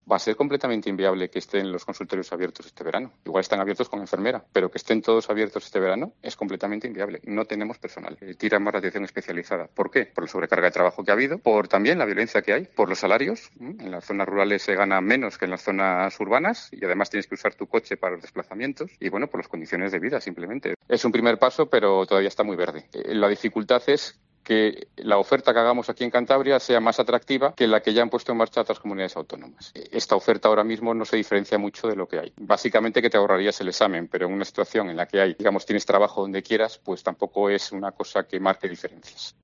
va a ser completamente inviable que estén los consultorios abiertos este verano. Igual están abiertos con enfermera, pero que estén todos abiertos este verano es completamente inviable. No tenemos personal. Tira más la atención especializada. ¿Por qué? Por la sobrecarga de trabajo que ha habido, por también la violencia que hay, por los salarios. En las zonas rurales se gana menos que en las zonas urbanas y además tienes que usar tu coche para los desplazamientos y, bueno, por las condiciones de vida simplemente. Es un primer paso, pero todavía está muy verde. La dificultad es que la oferta que hagamos aquí en Cantabria sea más atractiva que la que ya han puesto en marcha otras comunidades autónomas. Esta oferta ahora mismo no se diferencia mucho de lo que hay. Básicamente que te ahorrarías el examen, pero en una situación en la que hay, digamos, tienes trabajo donde quieras, pues tampoco es una cosa que marque diferencias.